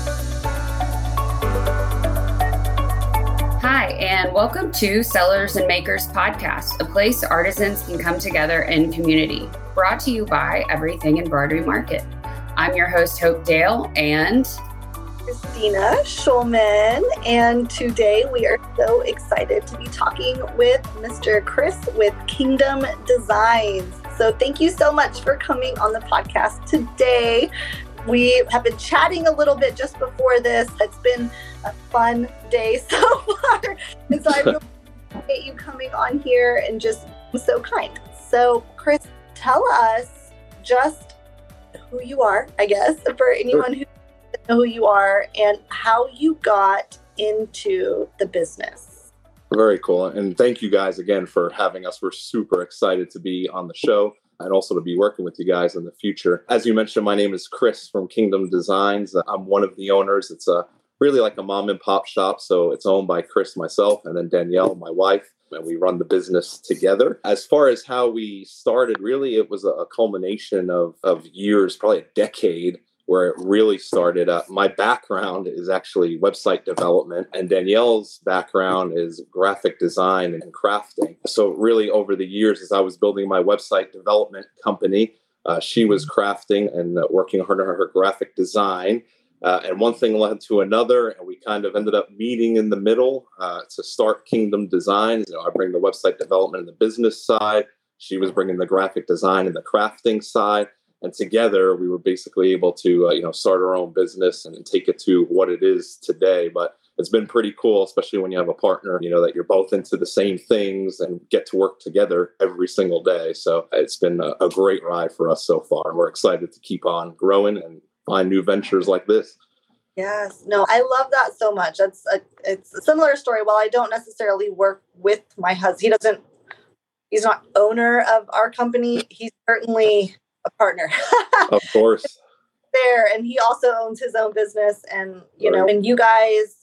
Hi, and welcome to Sellers and Makers Podcast, a place artisans can come together in community, brought to you by Everything Embroidery Market. I'm your host, Hope Dale, and Christina Schulman, and today we are so excited to be talking with Mr. Chris with Kingdom Designs. So thank you so much for coming on the podcast today. We have been chatting a little bit just before this. It's been a fun day so far. And so I really appreciate you coming on here and just so kind. So Chris, tell us just who you are, I guess, for anyone who doesn't know who you are and how you got into the business. Very cool. And thank you guys again for having us. We're super excited to be on the show and also to be working with you guys in the future. As you mentioned, my name is Chris from Kingdom Designs. I'm one of the owners. It's really like a mom and pop shop. So it's owned by Chris, myself, and then Danielle, my wife, and we run the business together. As far as how we started, really, it was a culmination of years, probably a decade, where it really started. My background is actually website development, and Danielle's background is graphic design and crafting. So really over the years, as I was building my website development company, she was crafting and working hard on her graphic design. And one thing led to another, and we kind of ended up meeting in the middle to start Kingdom Designs. I bring the website development and the business side. She was bringing the graphic design and the crafting side. And together, we were basically able to, start our own business and take it to what it is today. But it's been pretty cool, especially when you have a partner, that you're both into the same things and get to work together every single day. So it's been a great ride for us so far. And we're excited to keep on growing and find new ventures like this. Yes. No, I love that so much. It's a similar story. While I don't necessarily work with my husband, he's not owner of our company. He's certainly a partner. Of course. There. And he also owns his own business. And, and you guys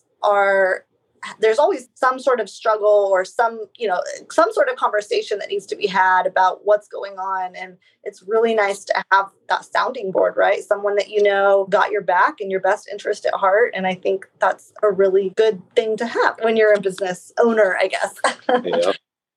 there's always some sort of struggle or some sort of conversation that needs to be had about what's going on. And it's really nice to have that sounding board, right? Someone that got your back and your best interest at heart. And I think that's a really good thing to have when you're a business owner, I guess. Yeah.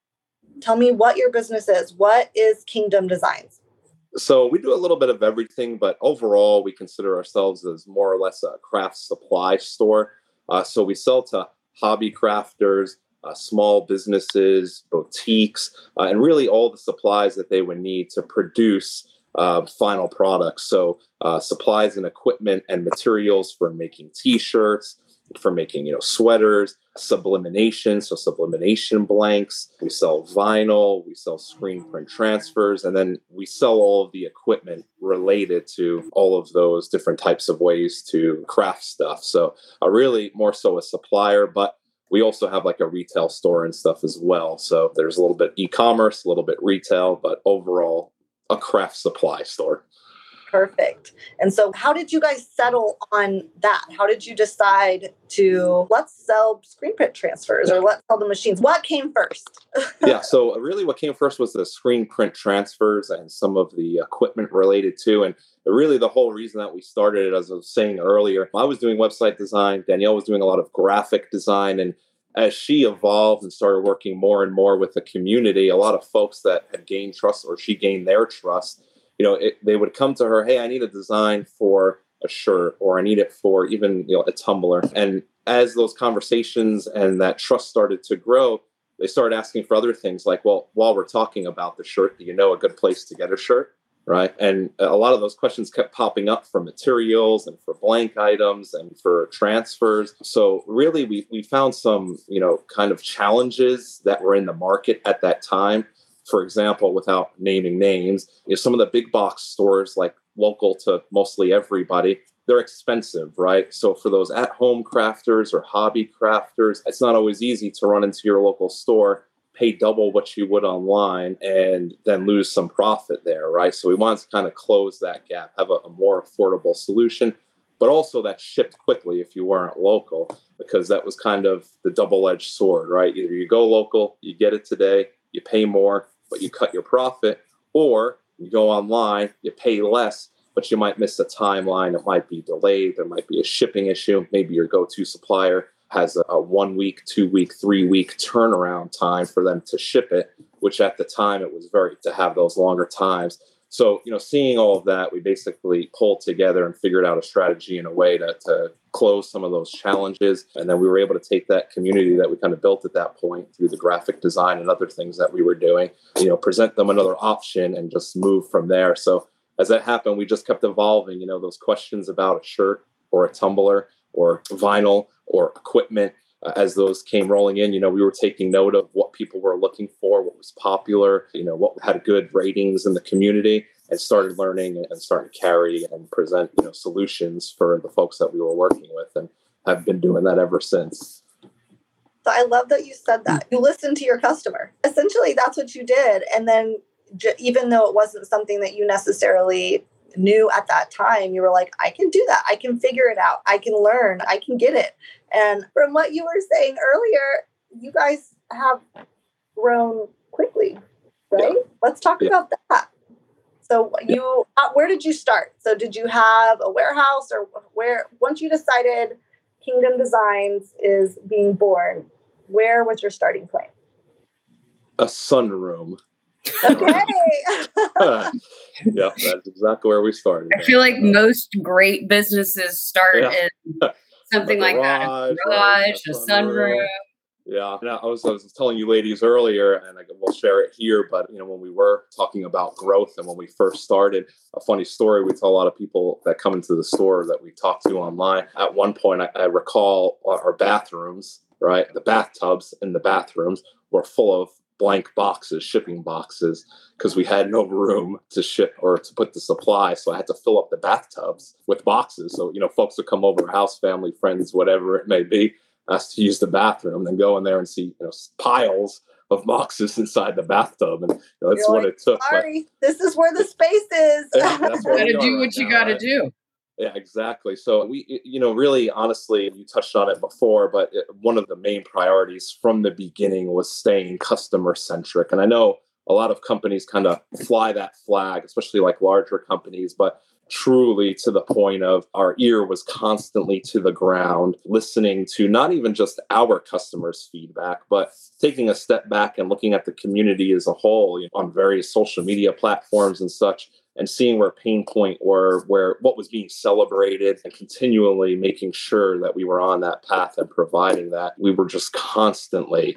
Tell me what your business is. What is Kingdom Designs? So we do a little bit of everything, but overall, we consider ourselves as more or less a craft supply store. So we sell to hobby crafters, small businesses, boutiques, and really all the supplies that they would need to produce final products. So supplies and equipment and materials for making T-shirts, for making sweaters, sublimination, so sublimination blanks. We sell vinyl, we sell screen print transfers, and then we sell all of the equipment related to all of those different types of ways to craft stuff. So really more so a supplier, but we also have like a retail store and stuff as well. So there's a little bit e-commerce, a little bit retail, but overall a craft supply store. Perfect. And so how did you guys settle on that? How did you decide to let's sell screen print transfers or let's sell the machines? What came first? Yeah. So really what came first was the screen print transfers and some of the equipment related to. And really the whole reason that we started it, as I was saying earlier, I was doing website design. Danielle was doing a lot of graphic design. And as she evolved and started working more and more with the community, a lot of folks that had gained trust or she gained their trust, they would come to her, hey, I need a design for a shirt, or I need it for even, a tumbler. And as those conversations and that trust started to grow, they started asking for other things like, well, while we're talking about the shirt, do you know a good place to get a shirt? Right. And a lot of those questions kept popping up for materials and for blank items and for transfers. So really, we found some, kind of challenges that were in the market at that time. For example, without naming names, some of the big box stores, like local to mostly everybody, they're expensive, right? So for those at-home crafters or hobby crafters, it's not always easy to run into your local store, pay double what you would online, and then lose some profit there, right? So we wanted to kind of close that gap, have a more affordable solution, but also that shipped quickly if you weren't local, because that was kind of the double-edged sword, right? Either you go local, you get it today, you pay more, but you cut your profit, or you go online, you pay less, but you might miss a timeline. It might be delayed. There might be a shipping issue. Maybe your go-to supplier has a 1 week, 2 week, 3 week turnaround time for them to ship it, which at the time it was very to have those longer times. So, seeing all of that, we basically pulled together and figured out a strategy in a way to close some of those challenges. And then we were able to take that community that we kind of built at that point through the graphic design and other things that we were doing, present them another option and just move from there. So as that happened, we just kept evolving, those questions about a shirt or a tumbler or vinyl or equipment. As those came rolling in, we were taking note of what people were looking for, what was popular, what had good ratings in the community, and started learning and started to carry and present, solutions for the folks that we were working with, and have been doing that ever since. So I love that you said that. You listened to your customer. Essentially, that's what you did. And then even though it wasn't something that you necessarily knew at that time, you were like, I can do that. I can figure it out. I can learn. I can get it. And from what you were saying earlier, you guys have grown quickly, right? Yeah. Let's talk about that. So where did you start? So did you have a warehouse, or once you decided Kingdom Designs is being born, where was your starting point? A sunroom. Okay. Yeah, that's exactly where we started. I feel like most great businesses start in something like that. A garage, a sunroom. Yeah. And I was telling you ladies earlier, and we'll share it here, but when we were talking about growth and when we first started, a funny story we tell a lot of people that come into the store that we talk to online. At one point, I recall our bathrooms, right? The bathtubs in the bathrooms were full of blank boxes, shipping boxes, because we had no room to ship or to put the supply. So I had to fill up the bathtubs with boxes. So, folks would come over, house, family, friends, whatever it may be, asked to use the bathroom, then go in there and see, piles of boxes inside the bathtub. And that's what it took. Sorry, this is where the space is. You gotta do what you gotta do. Yeah, exactly. So we, really, honestly, you touched on it before, but one of the main priorities from the beginning was staying customer centric. And I know a lot of companies kind of fly that flag, especially like larger companies, but truly to the point of our ear was constantly to the ground, listening to not even just our customers' feedback, but taking a step back and looking at the community as a whole, on various social media platforms and such, and seeing where pain point or where what was being celebrated, and continually making sure that we were on that path and providing that. We were just constantly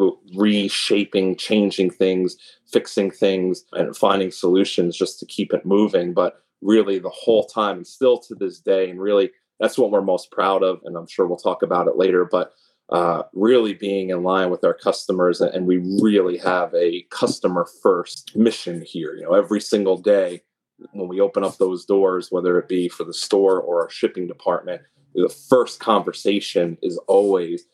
reshaping, changing things, fixing things, and finding solutions just to keep it moving. But really the whole time, and still to this day, and really that's what we're most proud of, and I'm sure we'll talk about it later, but really being in line with our customers. And we really have a customer first mission here. Every single day when we open up those doors, whether it be for the store or our shipping department, the first conversation is always,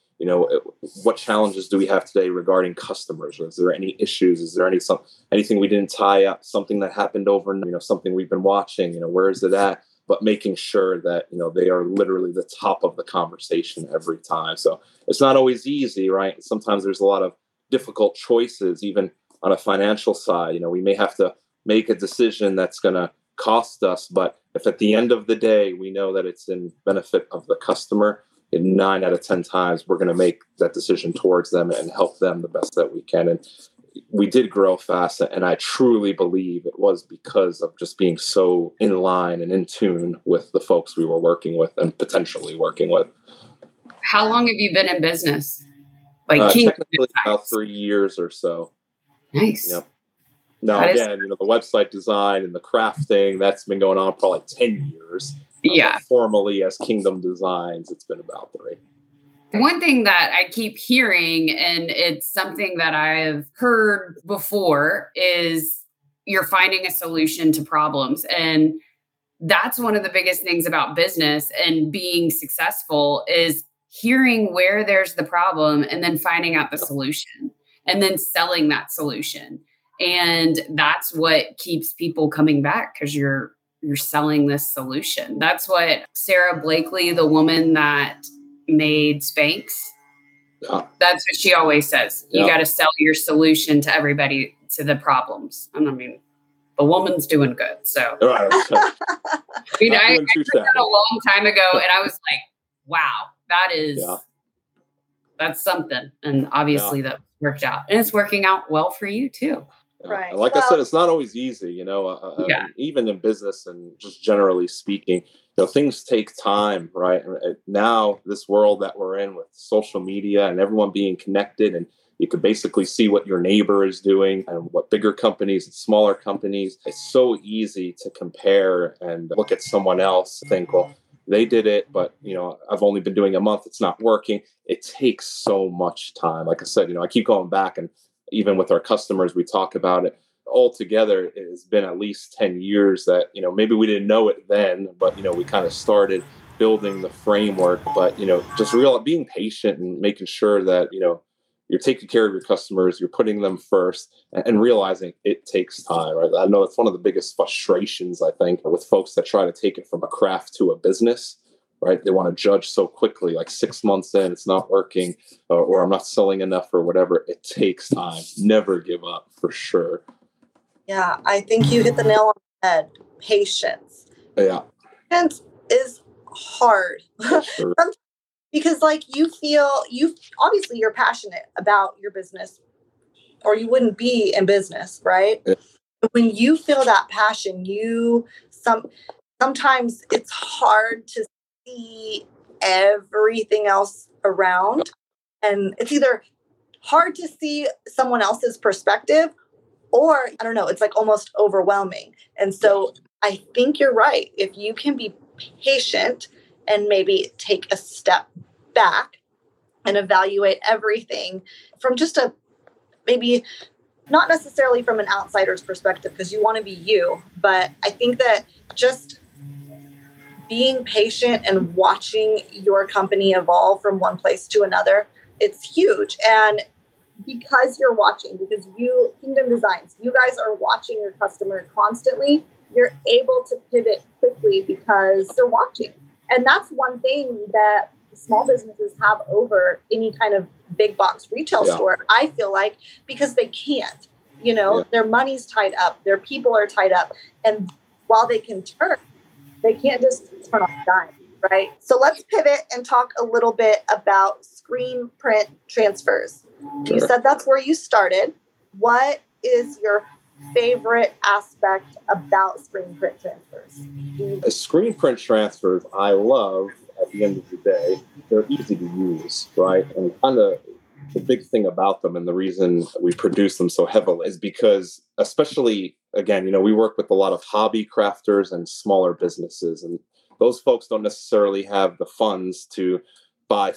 what challenges do we have today regarding customers? Is there any issues? Is there anything we didn't tie up, something that happened over, something we've been watching, where is it at? But making sure that, they are literally the top of the conversation every time. So it's not always easy, right? Sometimes there's a lot of difficult choices, even on a financial side. We may have to make a decision that's going to cost us, but if at the end of the day, we know that it's in benefit of the customer, in 9 out of 10 times, we're going to make that decision towards them and help them the best that we can. And we did grow fast, and I truly believe it was because of just being so in line and in tune with the folks we were working with and potentially working with. How long have you been in business? Technically about 3 years or so. Nice. Yep. Now, again, the website design and the crafting, that's been going on for like 10 years. Formally as Kingdom Designs, it's been about 3. One thing that I keep hearing, and it's something that I've heard before, is you're finding a solution to problems. And that's one of the biggest things about business and being successful is hearing where there's the problem and then finding out the solution and then selling that solution. And that's what keeps people coming back, because you're selling this solution. That's what Sara Blakely, the woman that made Spanx, that's what she always says. You got to sell your solution to everybody, to the problems. And I mean, the woman's doing good. So Right. I mean, I heard that a long time ago, and I was like, wow, that's something. And obviously that worked out, and it's working out well for you too. Right. And like I said, it's not always easy, even in business and just generally speaking, things take time, right? And now this world that we're in with social media and everyone being connected, and you could basically see what your neighbor is doing and what bigger companies and smaller companies. It's so easy to compare and look at someone else and think, well, they did it, but I've only been doing a month. It's not working. It takes so much time. Like I said, I keep going back, and even with our customers, we talk about it. Altogether, it has been at least 10 years that, maybe we didn't know it then, but, we kind of started building the framework. But, just being patient and making sure that, you're taking care of your customers, you're putting them first, and realizing it takes time, right? I know it's one of the biggest frustrations, I think, with folks that try to take it from a craft to a business, right? They want to judge so quickly, like 6 months in, it's not working, or I'm not selling enough or whatever. It takes time. Never give up, for sure. Yeah, I think you hit the nail on the head. Patience. Yeah. Patience is hard. Sure. Because obviously you're passionate about your business, or you wouldn't be in business, right? Yeah. When you feel that passion, sometimes it's hard to see everything else around. And it's either hard to see someone else's perspective, or I don't know, it's like almost overwhelming. And so I think you're right. If you can be patient and maybe take a step back and evaluate everything from just maybe not necessarily from an outsider's perspective, because you want to be you, but I think that just being patient and watching your company evolve from one place to another, it's huge. And because you're watching, because Kingdom Designs, you guys are watching your customer constantly, you're able to pivot quickly because they're watching. And that's one thing that small businesses have over any kind of big box retail store, I feel like, because they can't. Their money's tied up, their people are tied up. And while they can turn, they can't just turn off a dime, right? So let's pivot and talk a little bit about screen print transfers. Sure. You said that's where you started. What is your favorite aspect about screen print transfers? Screen print transfers, I love, at the end of the day, they're easy to use, right? And kind of the big thing about them, and the reason we produce them so heavily, is because, especially, again, we work with a lot of hobby crafters and smaller businesses, and those folks don't necessarily have the funds to buy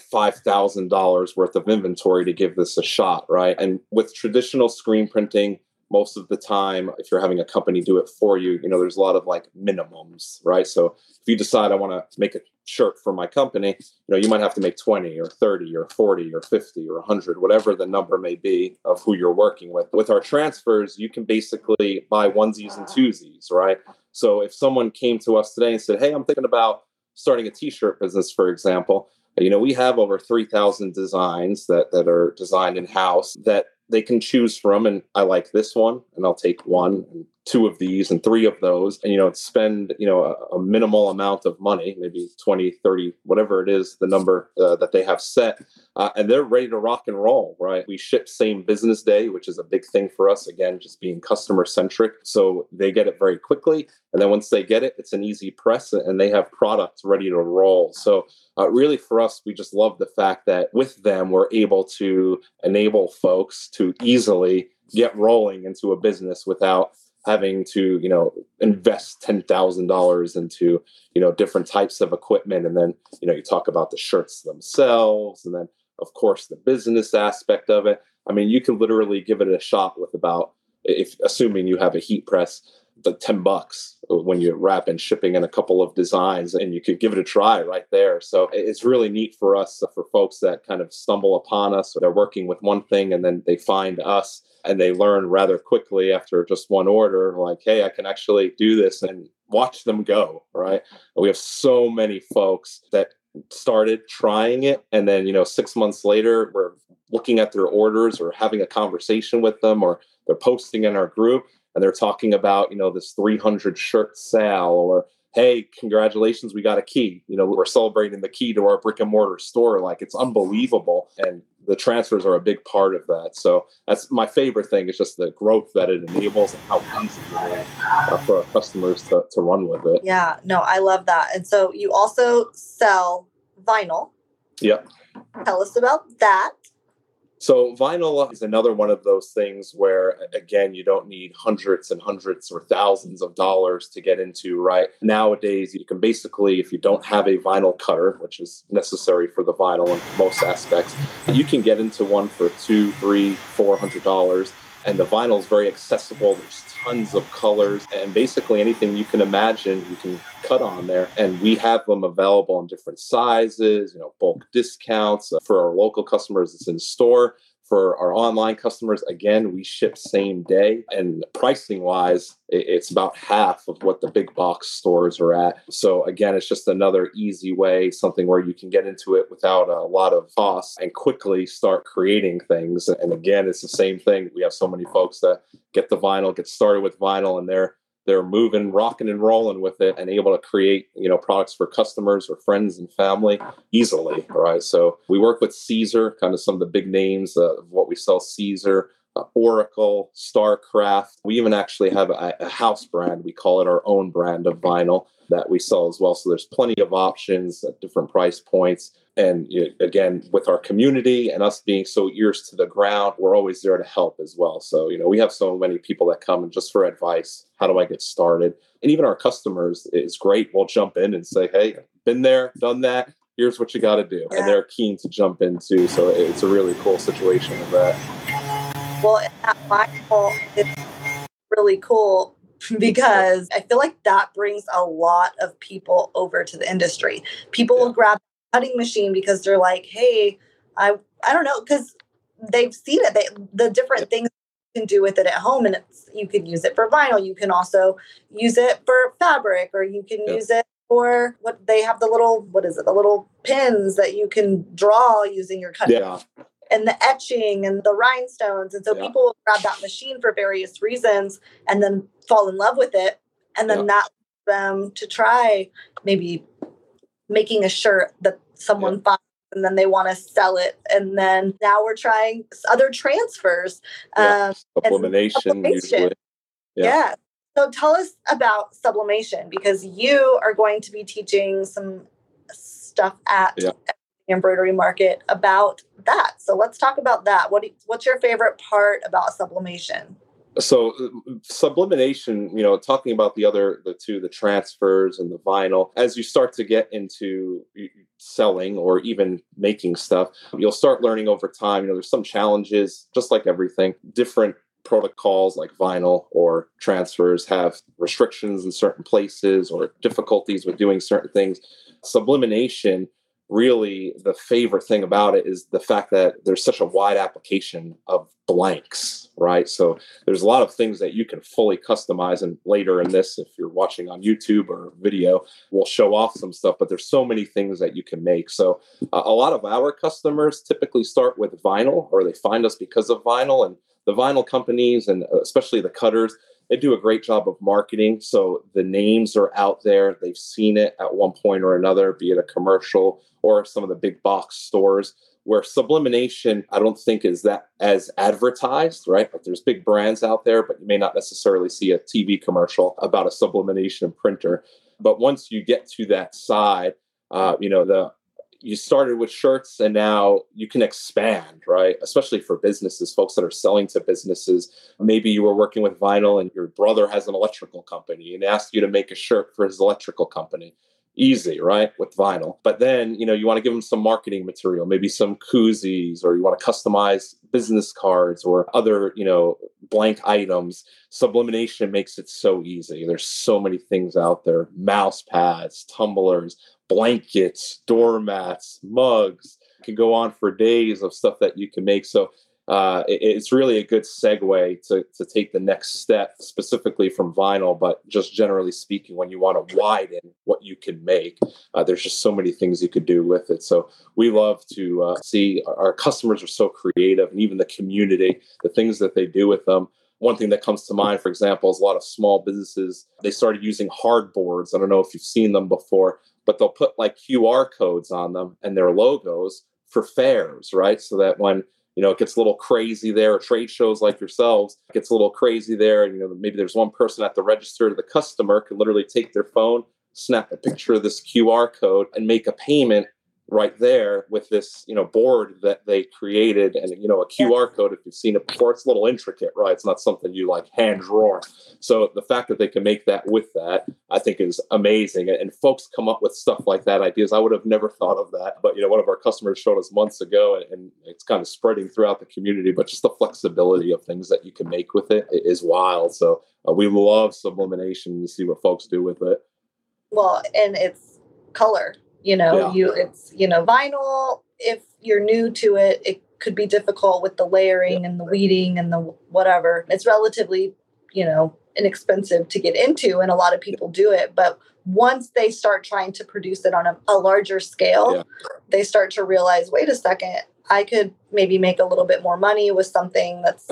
$5,000 worth of inventory to give this a shot, right? And with traditional screen printing, most of the time, if you're having a company do it for you, there's a lot of like minimums, right? So if you decide I want to make a shirt for my company, you might have to make 20 or 30 or 40 or 50 or 100, whatever the number may be of who you're working with. With our transfers, you can basically buy onesies and twosies, right? So if someone came to us today and said, hey, I'm thinking about starting a t-shirt business, for example, we have over 3,000 designs that are designed in-house that they can choose from. And I like this one, and I'll take one and two of these and three of those, and, spend, a minimal amount of money, maybe 20, 30, whatever it is, the number that they have set. And they're ready to rock and roll, right? We ship same business day, which is a big thing for us. Again, just being customer centric. So they get it very quickly. And then once they get it, it's an easy press, and they have products ready to roll. So really for us, we just love the fact that with them, we're able to enable folks to easily get rolling into a business without having to, invest $10,000 into, different types of equipment. And then, you talk about the shirts themselves, and then, of course, the business aspect of it. I mean, you can literally give it a shot with about, assuming you have a heat press, the $10 when you're wrapping, shipping in a couple of designs, and you could give it a try right there. So it's really neat for us, for folks that kind of stumble upon us. They're working with one thing and then they find us and they learn rather quickly after just one order, like, hey, I can actually do this, and watch them go, right? We have so many folks that started trying it, and then 6 months later we're looking at their orders or having a conversation with them, or they're posting in our group, and they're talking about, this 300 shirt sale, or, hey, congratulations, we got a key. We're celebrating the key to our brick and mortar store. Like, it's unbelievable. And the transfers are a big part of that. So that's my favorite thing, is just the growth that it enables and how easy it is for our customers to run with it. Yeah, no, I love that. And so you also sell vinyl. Yep. Tell us about that. So vinyl is another one of those things where, again, you don't need hundreds and hundreds or thousands of dollars to get into, right? Nowadays, you can basically, if you don't have a vinyl cutter, which is necessary for the vinyl in most aspects, you can get into one for $200, $300, $400. And the vinyl is very accessible. There's tons of colors, and basically anything you can imagine, you can cut on there. And we have them available in different sizes, bulk discounts. For our local customers, it's in store. For our online customers, again, we ship same day. And pricing wise, it's about half of what the big box stores are at. So again, it's just another easy way, something where you can get into it without a lot of costs and quickly start creating things. And again, it's the same thing. We have so many folks that get the vinyl, get started with vinyl, and they're moving, rocking and rolling with it, and able to create, products for customers or friends and family easily, right? So we work with Caesar, kind of some of the big names of what we sell: Caesar, Oracle, StarCraft. We even actually have a house brand. We call it our own brand of vinyl that we sell as well. So there's plenty of options at different price points. And again, with our community and us being so ears to the ground, we're always there to help as well. So, we have so many people that come and just for advice, how do I get started? And even our customers, it's great. We'll jump in and say, hey, been there, done that. Here's what you got to do. Yeah. And they're keen to jump in too. So it's a really cool situation with that. Well, at vinyl, it's really cool because I feel like that brings a lot of people over to the industry. People will grab cutting machine because they're like, hey, I don't know, because they've seen it, the different things you can do with it at home, and you can use it for vinyl. You can also use it for fabric, or you can use it for what they have the little pins that you can draw using your cutting. And the etching and the rhinestones. And so people will grab that machine for various reasons and then fall in love with it. And then that leads them to try maybe making a shirt that someone finds, and then they want to sell it. And then now we're trying other transfers. Sublimation usually. Yeah. So tell us about sublimation, because you are going to be teaching some stuff at Embroidery Market about that. So let's talk about that. What's your favorite part about sublimation? So sublimation, talking about the transfers and the vinyl, as you start to get into selling or even making stuff, you'll start learning over time. There's some challenges, just like everything. Different protocols like vinyl or transfers have restrictions in certain places or difficulties with doing certain things. Sublimation, really the favorite thing about it is the fact that there's such a wide application of blanks, right? So there's a lot of things that you can fully customize. And later in this, if you're watching on YouTube or video, we'll show off some stuff, but there's so many things that you can make. So a lot of our customers typically start with vinyl, or they find us because of vinyl. And the vinyl companies, and especially the cutters, they do a great job of marketing. So the names are out there. They've seen it at one point or another, be it a commercial or some of the big box stores, where sublimation, I don't think is that as advertised, right? But there's big brands out there, but you may not necessarily see a TV commercial about a sublimation printer. But once you get to that side, you started with shirts and now you can expand, right? Especially for businesses, folks that are selling to businesses. Maybe you were working with vinyl and your brother has an electrical company and asked you to make a shirt for his electrical company. Easy, right? With vinyl. But then, you want to give them some marketing material, maybe some koozies, or you want to customize business cards or other, blank items. Sublimation makes it so easy. There's so many things out there: mouse pads, tumblers, blankets, doormats, mugs. It can go on for days of stuff that you can make. So it's really a good segue to take the next step, specifically from vinyl, but just generally speaking, when you want to widen what you can make, there's just so many things you could do with it. So we love to see our customers are so creative, and even the community, the things that they do with them. one thing that comes to mind, for example, is a lot of small businesses, they started using hard boards. I don't know if you've seen them before, but they'll put like QR codes on them and their logos for fairs, right? So that when, it gets a little crazy there, or trade shows like yourselves, it gets a little crazy there. And, maybe there's one person at the register, the customer can literally take their phone, snap a picture of this QR code and make a payment right there with this, board that they created. And, a QR code, if you've seen it before, it's a little intricate, right? It's not something you like hand draw. So the fact that they can make that with that, I think is amazing. And folks come up with stuff like that, ideas. I would have never thought of that. But, one of our customers showed us months ago, and it's kind of spreading throughout the community. But just the flexibility of things that you can make with it is wild. So we love sublimation to see what folks do with it. Well, and it's color. It's vinyl. If you're new to it, it could be difficult with the layering and the weeding and the whatever. It's relatively, inexpensive to get into, and a lot of people do it. But once they start trying to produce it on a larger scale, they start to realize, wait a second, I could maybe make a little bit more money with something that's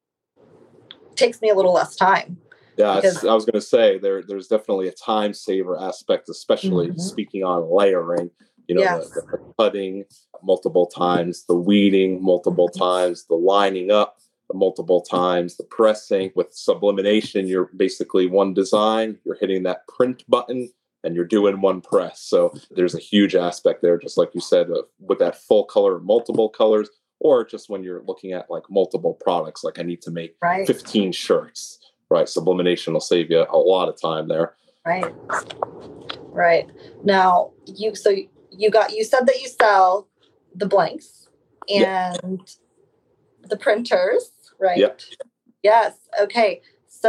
takes me a little less time. Yeah, I was going to say there's definitely a time saver aspect, especially speaking on layering, the cutting multiple times, the weeding multiple times, the lining up multiple times, the pressing. With sublimation, you're basically one design, you're hitting that print button and you're doing one press. So there's a huge aspect there, just like you said, with that full color, multiple colors, or just when you're looking at like multiple products, like I need to make 15 shirts. Right. Sublimation will save you a lot of time there. Right. Right. Now, you said that you sell the blanks and the printers, right? Yep. Yes. Okay.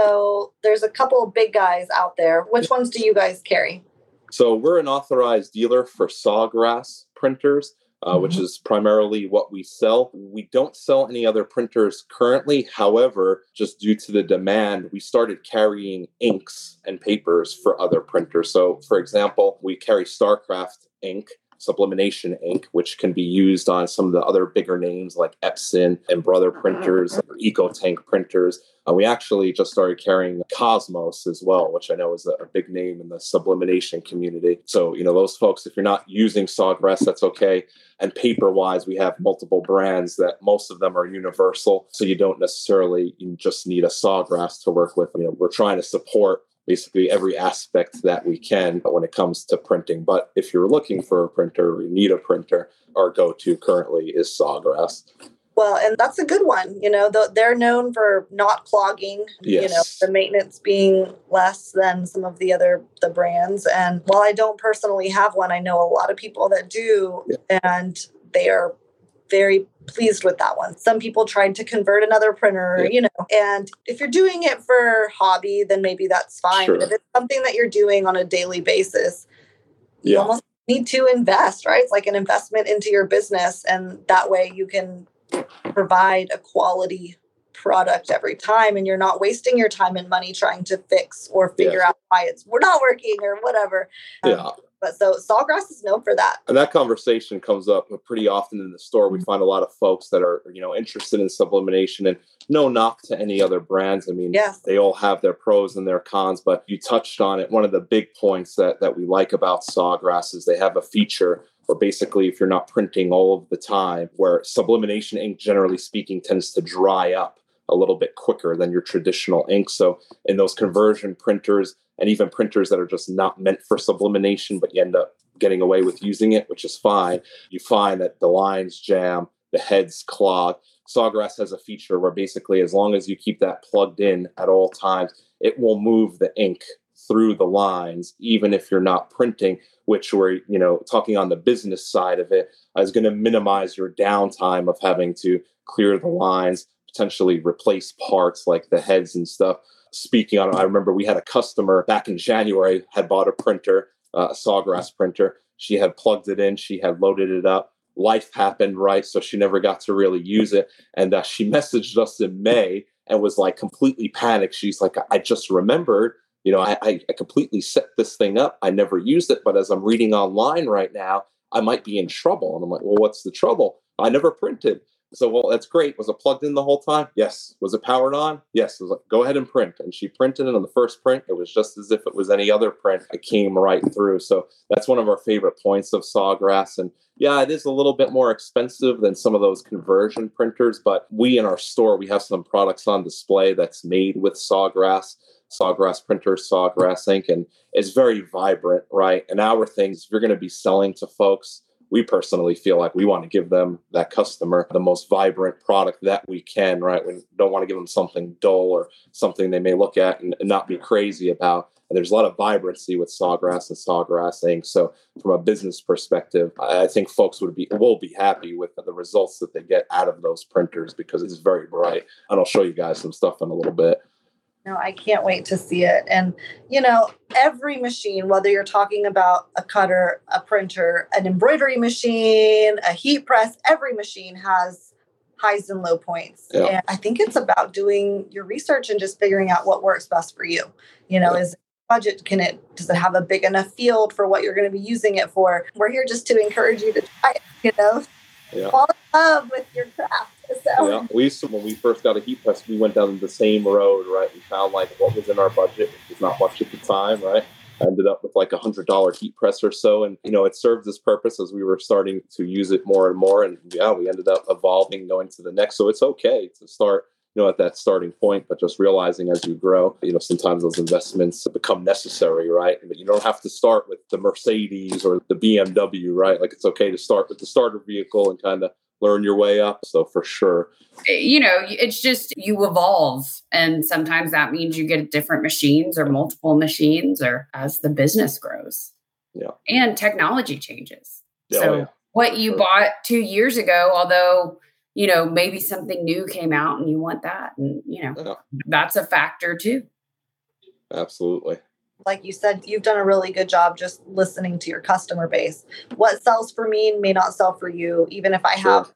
So there's a couple of big guys out there. Which ones do you guys carry? So we're an authorized dealer for Sawgrass printers. Which is primarily what we sell. We don't sell any other printers currently. However, just due to the demand, we started carrying inks and papers for other printers. So, for example, we carry StarCraft ink, sublimation ink, which can be used on some of the other bigger names like Epson and Brother printers, or EcoTank printers. We actually just started carrying Cosmos as well, which I know is a big name in the sublimation community. So, those folks, if you're not using Sawgrass, that's okay. And paper-wise, we have multiple brands that most of them are universal. So you don't necessarily just need a Sawgrass to work with. We're trying to support basically every aspect that we can when it comes to printing. But if you're looking for a printer or you need a printer, our go-to currently is Sawgrass. Well, and that's a good one. They're known for not clogging, the maintenance being less than some of the brands. And while I don't personally have one, I know a lot of people that do, and they are very pleased with that one. Some people tried to convert another printer, and if you're doing it for hobby, then maybe that's fine. Sure. But if it's something that you're doing on a daily basis, you almost need to invest, right? It's like an investment into your business. And that way you can provide a quality product every time, and you're not wasting your time and money trying to fix or figure out why we're not working or whatever. But so Sawgrass is known for that. And that conversation comes up pretty often in the store. We find a lot of folks that are, interested in sublimation, and no knock to any other brands. I mean, they all have their pros and their cons, but you touched on it. One of the big points that we like about Sawgrass is they have a feature where basically if you're not printing all of the time, where sublimation ink, generally speaking, tends to dry up a little bit quicker than your traditional ink. So in those conversion printers, and even printers that are just not meant for sublimation, but you end up getting away with using it, which is fine, you find that the lines jam, the heads clog. Sawgrass has a feature where basically as long as you keep that plugged in at all times, it will move the ink through the lines, even if you're not printing, which we're, talking on the business side of it, is going to minimize your downtime of having to clear the lines, potentially replace parts like the heads and stuff. Speaking on, I remember we had a customer back in January had bought a printer, a Sawgrass printer. She had plugged it in. She had loaded it up. Life happened, right? So she never got to really use it. And she messaged us in May and was like completely panicked. She's like, I just remembered, I completely set this thing up. I never used it. But as I'm reading online right now, I might be in trouble. And I'm like, well, what's the trouble? I never printed. So, well, that's great. Was it plugged in the whole time? Yes. Was it powered on? Yes. It was like, go ahead and print. And she printed it on the first print. It was just as if it was any other print. It came right through. So that's one of our favorite points of Sawgrass. And yeah, it is a little bit more expensive than some of those conversion printers, but we in our store, we have some products on display that's made with Sawgrass printer, Sawgrass ink, and it's very vibrant, right? And our things, if you're going to be selling to folks, we personally feel like we want to give them, that customer, the most vibrant product that we can, right? We don't want to give them something dull or something they may look at and not be crazy about. And there's a lot of vibrancy with Sawgrass and Sawgrass ink. So from a business perspective, I think folks will be happy with the results that they get out of those printers because it's very bright. And I'll show you guys some stuff in a little bit. No, I can't wait to see it. And, every machine, whether you're talking about a cutter, a printer, an embroidery machine, a heat press, every machine has highs and low points. Yeah. And I think it's about doing your research and just figuring out what works best for you. Is budget, does it have a big enough field for what you're going to be using it for? We're here just to encourage you to try it, fall in love with your craft. So. Yeah, when we first got a heat press, we went down the same road, right? We found like what was in our budget, which was not much at the time, right? I ended up with like $100 heat press or so. And, it served its purpose as we were starting to use it more and more. And yeah, we ended up evolving, going to the next. So it's okay to start, at that starting point, but just realizing as you grow, sometimes those investments become necessary, right? But you don't have to start with the Mercedes or the BMW, right? Like it's okay to start with the starter vehicle and kind of learn your way up. So for sure. It's just you evolve. And sometimes that means you get different machines or multiple machines or as the business grows. Yeah. And technology changes. Yeah, what you bought 2 years ago, although, maybe something new came out and you want that. And, that's a factor too. Absolutely. Like you said, you've done a really good job just listening to your customer base. What sells for me may not sell for you, even if I have.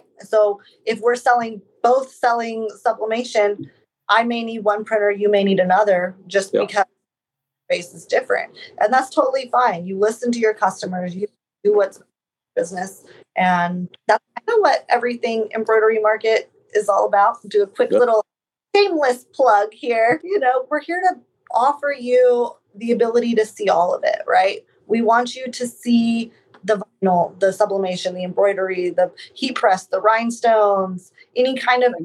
So if we're both selling sublimation, I may need one printer, you may need another, just because base is different. And that's totally fine. You listen to your customers, you do what's business. And that's kind of what Everything Embroidery Market is all about. Do a quick little shameless plug here. We're here to offer you the ability to see all of it, right? We want you to see the vinyl, the sublimation, the embroidery, the heat press, the rhinestones, any kind of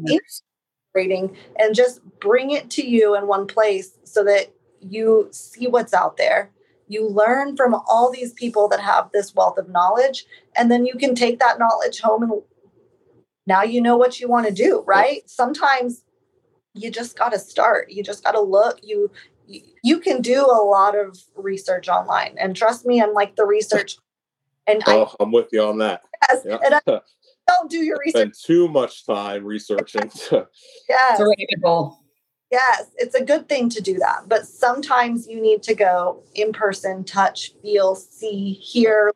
rating, and just bring it to you in one place so that you see what's out there. You learn from all these people that have this wealth of knowledge, and then you can take that knowledge home and now you know what you want to do, right? Sometimes you just got to start. You just got to look. You can do a lot of research online. And trust me, I'm like the research. And I'm with you on that. Yes. Yeah. And I don't do your research. Spend too much time researching. Yes. Relatable. Yes. It's a good thing to do that. But sometimes you need to go in person, touch, feel, see, hear,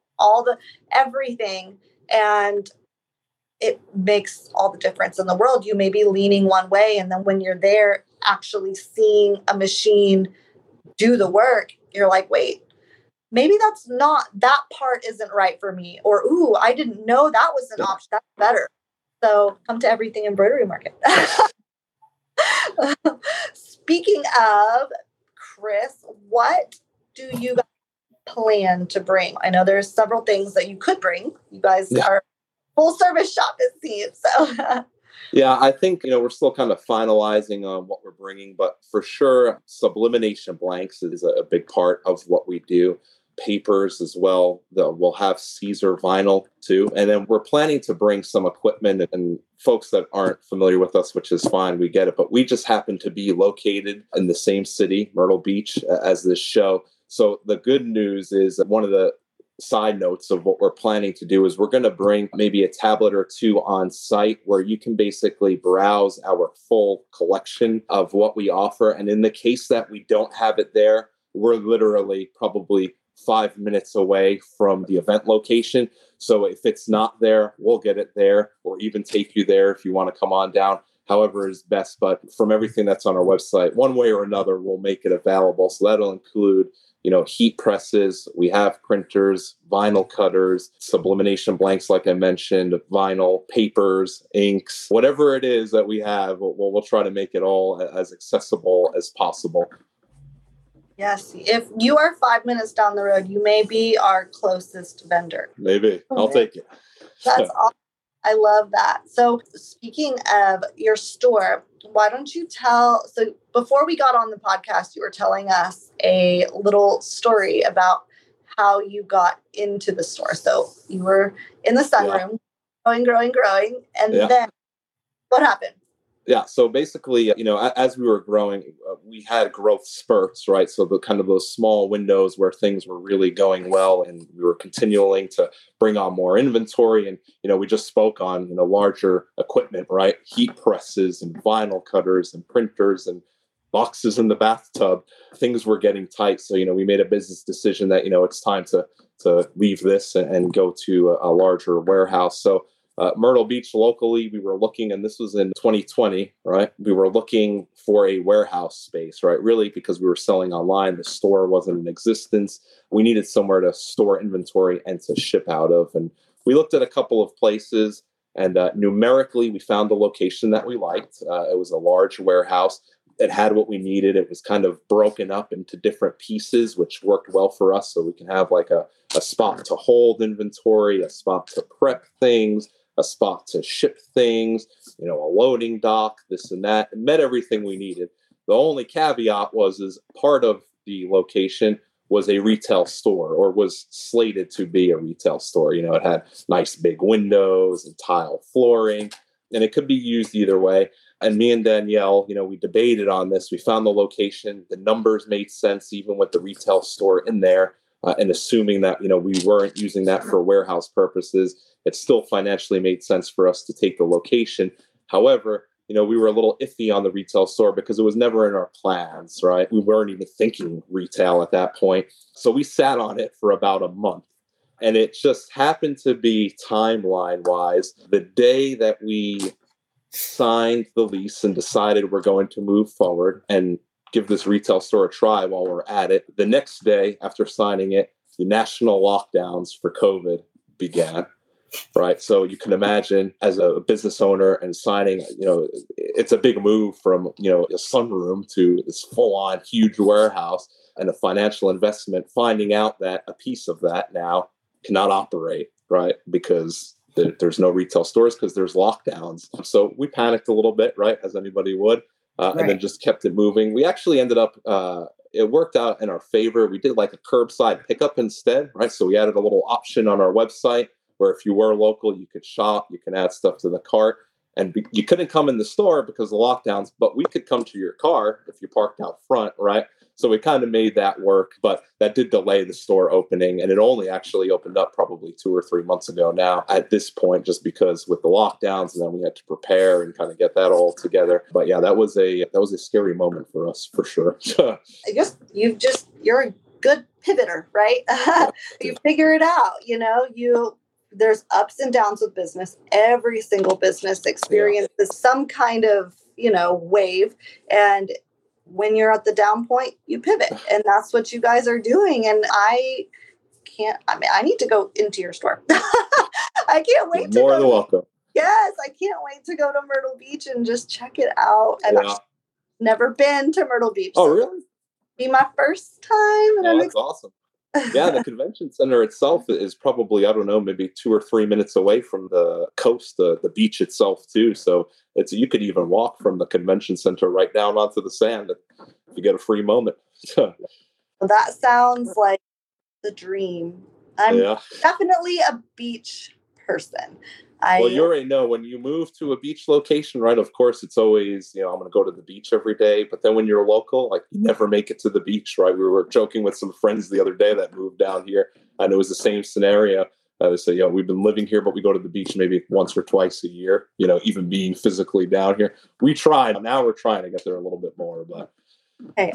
everything. And it makes all the difference in the world. You may be leaning one way, and then when you're there actually seeing a machine do the work, you're like, wait, maybe that part isn't right for me. Or, ooh, I didn't know that was an option. That's better. So come to Everything Embroidery Market. Speaking of, Chris, what do you guys plan to bring? I know there's several things that you could bring. You guys are full service shop, it seems. So, yeah, I think, we're still kind of finalizing on what we're bringing, but for sure, sublimination blanks is a big part of what we do. Papers as well. We'll have Caesar vinyl too. And then we're planning to bring some equipment, and folks that aren't familiar with us, which is fine, we get it, but we just happen to be located in the same city, Myrtle Beach, as this show. So the good news is that one of the side notes of what we're planning to do is we're going to bring maybe a tablet or two on site where you can basically browse our full collection of what we offer. And in the case that we don't have it there, we're literally probably 5 minutes away from the event location. So if it's not there, we'll get it there, or even take you there if you want to come on down, however is best. But from everything that's on our website, one way or another, we'll make it available. So that'll include heat presses, we have printers, vinyl cutters, sublimation blanks, like I mentioned, vinyl, papers, inks, whatever it is that we have, we'll try to make it all as accessible as possible. Yes. If you are 5 minutes down the road, you may be our closest vendor. Maybe. I'll take it. That's awesome. I love that. So speaking of your store, why don't you so before we got on the podcast, you were telling us a little story about how you got into the store. So you were in the sunroom, growing. And then what happened? Yeah. So basically, as we were growing, we had growth spurts, right? So the kind of those small windows where things were really going well, and we were continuing to bring on more inventory. And, we just spoke on, larger equipment, right? Heat presses and vinyl cutters and printers and boxes in the bathtub. Things were getting tight. So, we made a business decision that, it's time to leave this and go to a larger warehouse. So, Myrtle Beach locally, we were looking, and this was in 2020, right? We were looking for a warehouse space, right? Really, because we were selling online, the store wasn't in existence. We needed somewhere to store inventory and to ship out of. And we looked at a couple of places, and numerically, we found the location that we liked. It was a large warehouse. It had what we needed. It was kind of broken up into different pieces, which worked well for us. So we can have like a spot to hold inventory, a spot to prep things, a spot to ship things, a loading dock, this and that. It met everything we needed. The only caveat is part of the location was a retail store, or was slated to be a retail store. It had nice big windows and tile flooring, and it could be used either way. And me and Danielle, we debated on this. We found the location. The numbers made sense, even with the retail store in there. And assuming that, we weren't using that for warehouse purposes, it still financially made sense for us to take the location. However, we were a little iffy on the retail store because it was never in our plans, right? We weren't even thinking retail at that point. So we sat on it for about a month. And it just happened to be, timeline-wise, the day that we signed the lease and decided we're going to move forward and give this retail store a try while we're at it. The next day after signing it, the national lockdowns for COVID began, right? So you can imagine, as a business owner and signing, it's a big move from, a sunroom to this full-on huge warehouse and a financial investment, finding out that a piece of that now cannot operate, right? Because there's no retail stores because there's lockdowns. So we panicked a little bit, right? As anybody would. Right. And then just kept it moving. We actually ended up, it worked out in our favor. We did like a curbside pickup instead, right? So we added a little option on our website where if you were local, you could shop, you can add stuff to the cart. And you couldn't come in the store because of the lockdowns, but we could come to your car if you parked out front, right? So we kind of made that work, but that did delay the store opening. And it only actually opened up probably 2 or 3 months ago now at this point, just because with the lockdowns, and then we had to prepare and kind of get that all together. But yeah, that was a scary moment for us, for sure. You're a good pivoter, right? You figure it out, there's ups and downs with business. Every single business experiences some kind of, wave. And when you're at the down point, you pivot. And that's what you guys are doing. And I need to go into your store. I can't wait to go. More than welcome. Yes, I can't wait to go to Myrtle Beach and just check it out. And I've never been to Myrtle Beach. Oh, really? Be my first time. And that's awesome. Yeah, the convention center itself is probably, maybe 2 or 3 minutes away from the coast, the beach itself too. So you could even walk from the convention center right down onto the sand if you get a free moment. Well, that sounds like the dream. I'm definitely a beach person. Well, you already know when you move to a beach location, right? Of course, it's always, I'm going to go to the beach every day. But then when you're local, you never make it to the beach, right? We were joking with some friends the other day that moved down here, and it was the same scenario. They say, we've been living here, but we go to the beach maybe once or twice a year, even being physically down here. We tried. Now we're trying to get there a little bit more. But hey,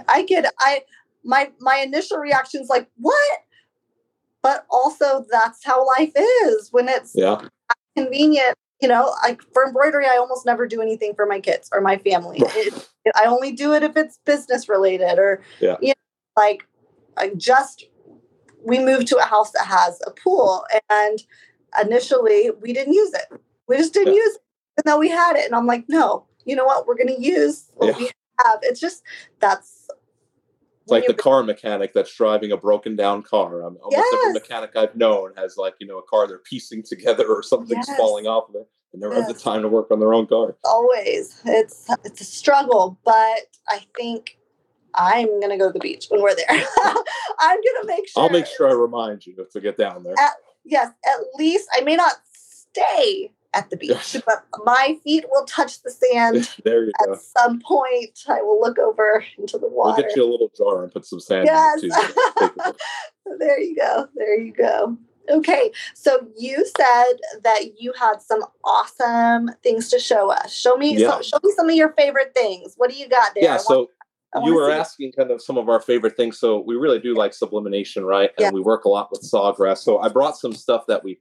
my initial reaction is like, what? But also that's how life is when it's convenient. For embroidery, I almost never do anything for my kids or my family. I only do it if it's business related or, we moved to a house that has a pool, and initially we didn't use it. We just didn't use it, even though we had it. And I'm like, no, you know what? We're going to use what we have. It's just, that's... It's like the car mechanic that's driving a broken down car. Almost every mechanic I've known has a car they're piecing together or something's falling off of it. They never have the time to work on their own car. Always. It's a struggle, but I think I'm going to go to the beach when we're there. I'm going to make sure. I'll make sure I remind you to get down there. At least I may not stay at the beach, but my feet will touch the sand. There you go. At some point, I will look over into the water. We'll get you a little jar and put some sand in it too. There you go. There you go. Okay, so you said that you had some awesome things to show us. Show me some of your favorite things. What do you got there? Yeah, you were asking kind of some of our favorite things. So we really do like sublimation, right? And we work a lot with Sawgrass. So I brought some stuff that we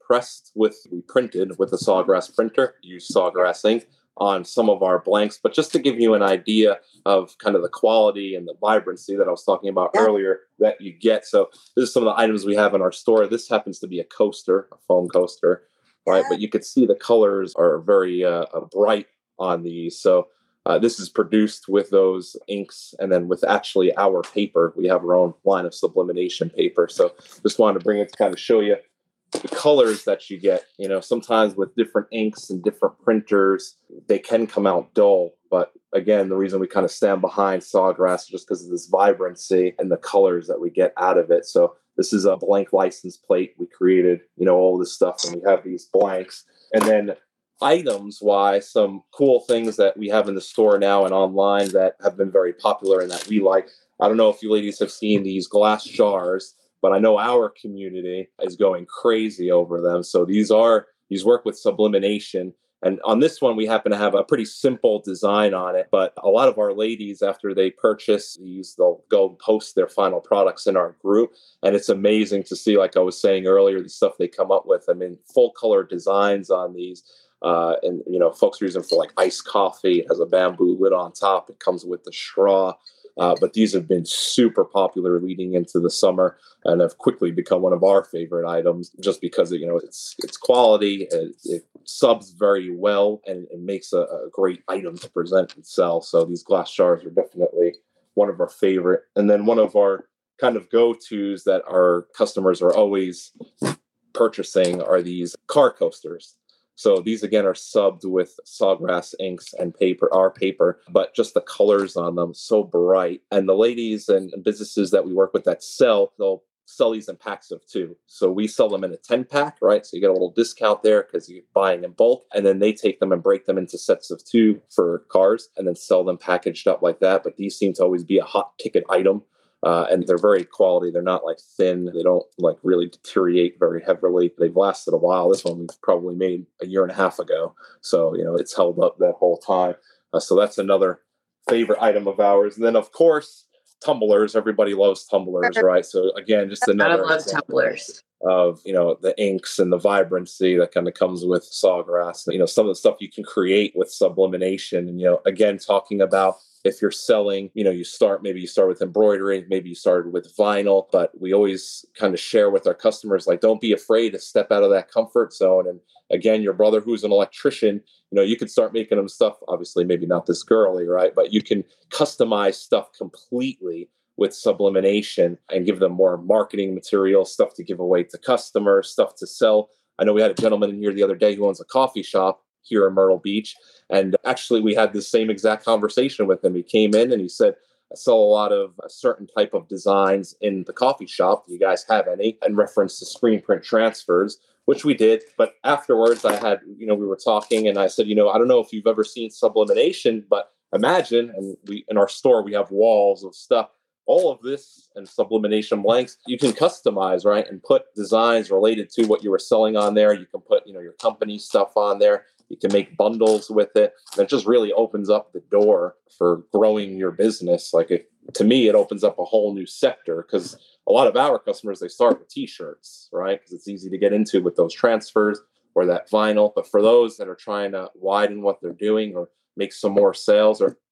printed with the Sawgrass printer, used Sawgrass ink on some of our blanks. But just to give you an idea of kind of the quality and the vibrancy that I was talking about earlier that you get. So this is some of the items we have in our store. This happens to be a coaster, a foam coaster, right? But you could see the colors are very bright on these. So this is produced with those inks and then with actually our paper. We have our own line of sublimation paper. So just wanted to bring it to kind of show you the colors that you get. Sometimes with different inks and different printers, they can come out dull. But again, the reason we kind of stand behind Sawgrass is just because of this vibrancy and the colors that we get out of it. So this is a blank license plate. We created, all this stuff, and we have these blanks. And then items-wise, some cool things that we have in the store now and online that have been very popular and that we like. I don't know if you ladies have seen these glass jars, but I know our community is going crazy over them. So these work with sublimation. And on this one, we happen to have a pretty simple design on it. But a lot of our ladies, after they purchase these, they'll go and post their final products in our group. And it's amazing to see, like I was saying earlier, the stuff they come up with. I mean, full color designs on these. And folks use them for like iced coffee. It has a bamboo lid on top. It comes with the straw. But these have been super popular leading into the summer and have quickly become one of our favorite items just because it's quality. It subs very well and it makes a great item to present and sell. So these glass jars are definitely one of our favorite. And then one of our kind of go-tos that our customers are always purchasing are these car coasters. So these, again, are subbed with Sawgrass inks and our paper, but just the colors on them, so bright. And the ladies and businesses that we work with that they'll sell these in packs of 2. So we sell them in a 10-pack, right? So you get a little discount there because you're buying in bulk. And then they take them and break them into sets of 2 for cars and then sell them packaged up like that. But these seem to always be a hot ticket item. And they're very quality. They're not like thin. They don't like really deteriorate very heavily. They've lasted a while. This one we've probably made a year and a half ago. So, it's held up that whole time. So that's another favorite item of ours. And then, of course, tumblers. Everybody loves tumblers, right? So again, just another I love tumblers of, the inks and the vibrancy that kind of comes with Sawgrass. Some of the stuff you can create with sublimation. And, again, talking about if you're selling, you start with embroidery, maybe you started with vinyl, but we always kind of share with our customers, like, don't be afraid to step out of that comfort zone. And again, your brother, who's an electrician, you could start making them stuff, obviously, maybe not this girly, right? But you can customize stuff completely with sublimation and give them more marketing material, stuff to give away to customers, stuff to sell. I know we had a gentleman in here the other day who owns a coffee shop here in Myrtle Beach. And actually, we had the same exact conversation with him. He came in and he said, I sell a lot of a certain type of designs in the coffee shop. Do you guys have any? In reference to screen print transfers, which we did. But afterwards, we were talking and I said, I don't know if you've ever seen sublimation, but imagine, and in our store, we have walls of stuff. All of this and sublimation blanks, you can customize, right? And put designs related to what you were selling on there. You can put, your company stuff on there. You can make bundles with it. And it just really opens up the door for growing your business. To me, it opens up a whole new sector because a lot of our customers, they start with t-shirts, right? Because it's easy to get into with those transfers or that vinyl. But for those that are trying to widen what they're doing or make some more sales or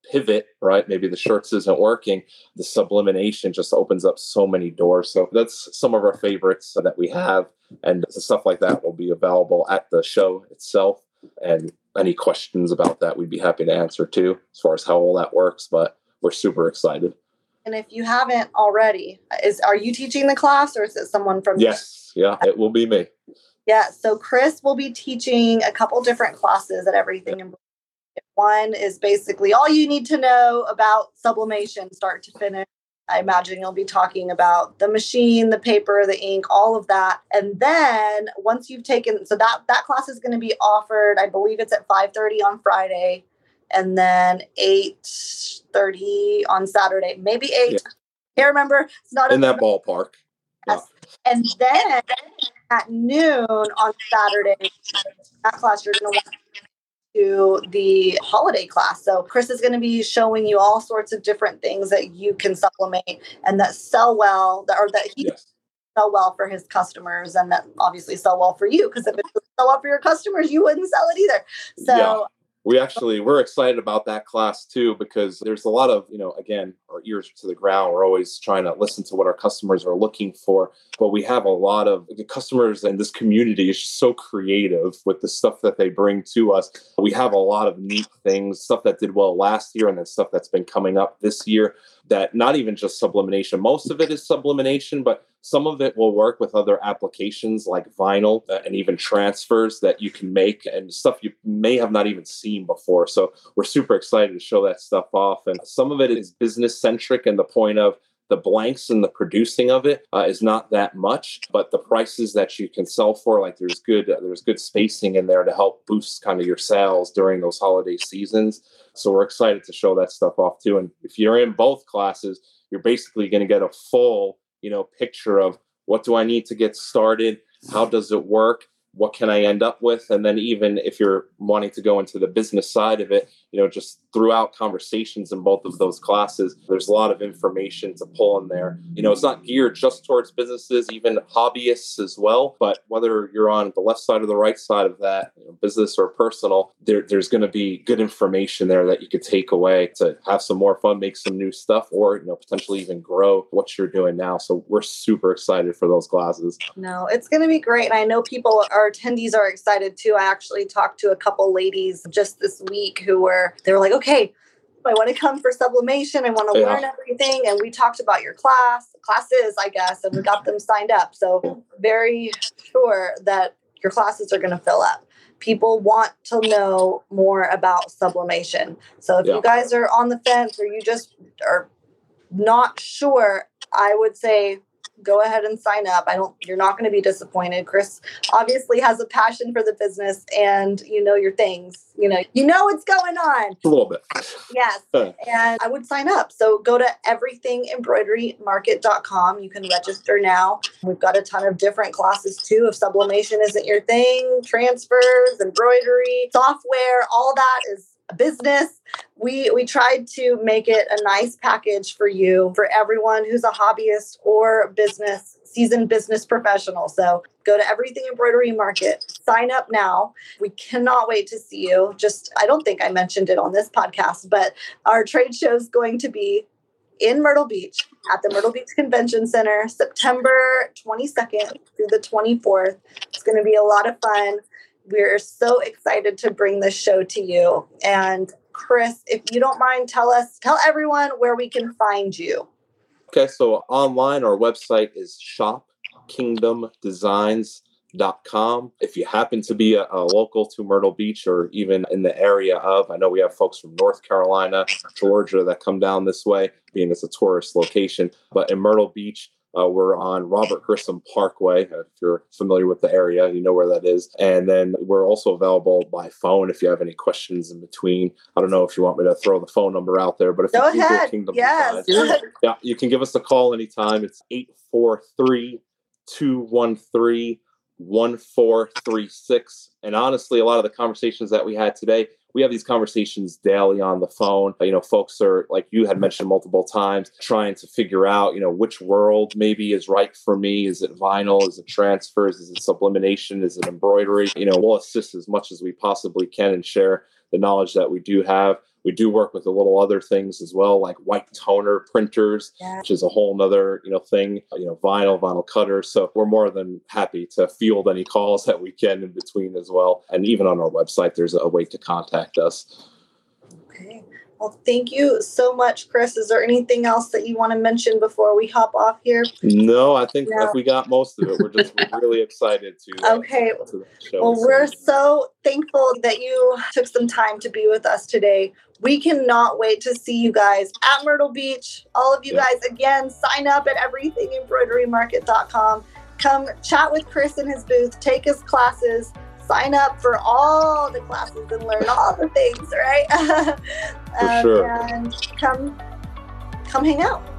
pivot, right? Maybe the shirts isn't working. The sublimination just opens up so many doors. So that's some of our favorites that we have. And stuff like that will be available at the show itself. And any questions about that, we'd be happy to answer too, as far as how all that works. But we're super excited. And if you haven't already, are you teaching the class or is it someone from? Yes. Yeah, it will be me. Yeah. So Chris will be teaching a couple different classes at Everything Embroidery. One is basically all you need to know about sublimation, start to finish. I imagine you'll be talking about the machine, the paper, the ink, all of that. And then once you've taken, so that class is going to be offered, I believe it's at 5:30 on Friday, and then 8:30 on Saturday, maybe 8. Yeah. Can't remember. It's not in that ballpark. Yes. Yeah. And then at noon on Saturday, that class you're going to to the holiday class. So Chris is going to be showing you all sorts of different things that you can sublimate and that sell well, or that he sell well for his customers, and that obviously sell well for you, because if it doesn't sell well for your customers, you wouldn't sell it either. So we're excited about that class too, because there's a lot of, again, our ears to the ground. We're always trying to listen to what our customers are looking for, but we have a lot of the customers, and this community is just so creative with the stuff that they bring to us. We have a lot of neat things, stuff that did well last year, and then stuff that's been coming up this year, that not even just sublimination. Most of it is sublimination, but some of it will work with other applications like vinyl and even transfers that you can make, and stuff you may have not even seen before. So we're super excited to show that stuff off. And some of it is business centric, and the point of the blanks and the producing of it is not that much, but the prices that you can sell for, like there's good spacing in there to help boost kind of your sales during those holiday seasons. So we're excited to show that stuff off too. And if you're in both classes, you're basically going to get a full picture of what do I need to get started? How does it work? What can I end up with? And then even if you're wanting to go into the business side of it, just throughout conversations in both of those classes, there's a lot of information to pull in there. It's not geared just towards businesses, even hobbyists as well. But whether you're on the left side or the right side of that, business or personal, there's going to be good information there that you could take away to have some more fun, make some new stuff, or potentially even grow what you're doing now. So we're super excited for those classes. No, it's going to be great. And I know our attendees are excited too. I actually talked to a couple ladies just this week they were like, okay, I want to come for sublimation. I want to learn everything. And we talked about your classes, I guess, and we got them signed up. So very sure that your classes are going to fill up. People want to know more about sublimation. So if you guys are on the fence or you just are not sure, I would say go ahead and sign up. You're not going to be disappointed. Chris obviously has a passion for the business, and your things. What's going on. A little bit. Yes. And I would sign up. So go to everythingembroiderymarket.com. You can register now. We've got a ton of different classes too. If sublimation isn't your thing, transfers, embroidery, software, all that is a business. We tried to make it a nice package for you, for everyone who's a hobbyist or seasoned business professional. So go to Everything Embroidery Market, sign up now. We cannot wait to see you. I don't think I mentioned it on this podcast, but our trade show is going to be in Myrtle Beach at the Myrtle Beach Convention Center, September 22nd through the 24th. It's going to be a lot of fun. We're so excited to bring this show to you. And Chris, if you don't mind, tell everyone where we can find you. Okay, so online, our website is shopkingdomdesigns.com. If you happen to be a local to Myrtle Beach, or even in the area of, I know we have folks from North Carolina, Georgia that come down this way, being it's a tourist location. But in Myrtle Beach, we're on Robert Grissom Parkway. If you're familiar with the area, you know where that is. And then we're also available by phone if you have any questions in between. I don't know if you want me to throw the phone number out there, but if Go you ahead. Kingdom Yes. Designs, you can give us a call anytime. It's 843-213-1436. And honestly, a lot of the conversations that we had today, we have these conversations daily on the phone. Folks are, like you had mentioned multiple times, trying to figure out, which world maybe is right for me. Is it vinyl? Is it transfers? Is it sublimation? Is it embroidery? We'll assist as much as we possibly can and share the knowledge that we do have. We do work with a little other things as well, like white toner printers, which is a whole nother, thing, vinyl cutters. So we're more than happy to field any calls that we can in between as well. And even on our website, there's a way to contact us. Okay. Well, thank you so much, Chris. Is there anything else that you want to mention before we hop off here? No, I think we got most of it. We're really excited to okay. To the show. Well, we're so thankful that you took some time to be with us today. We cannot wait to see you guys at Myrtle Beach. All of you guys, again, sign up at everythingembroiderymarket.com. Come chat with Chris in his booth, take his classes, sign up for all the classes and learn all the things, right? For sure. And come hang out.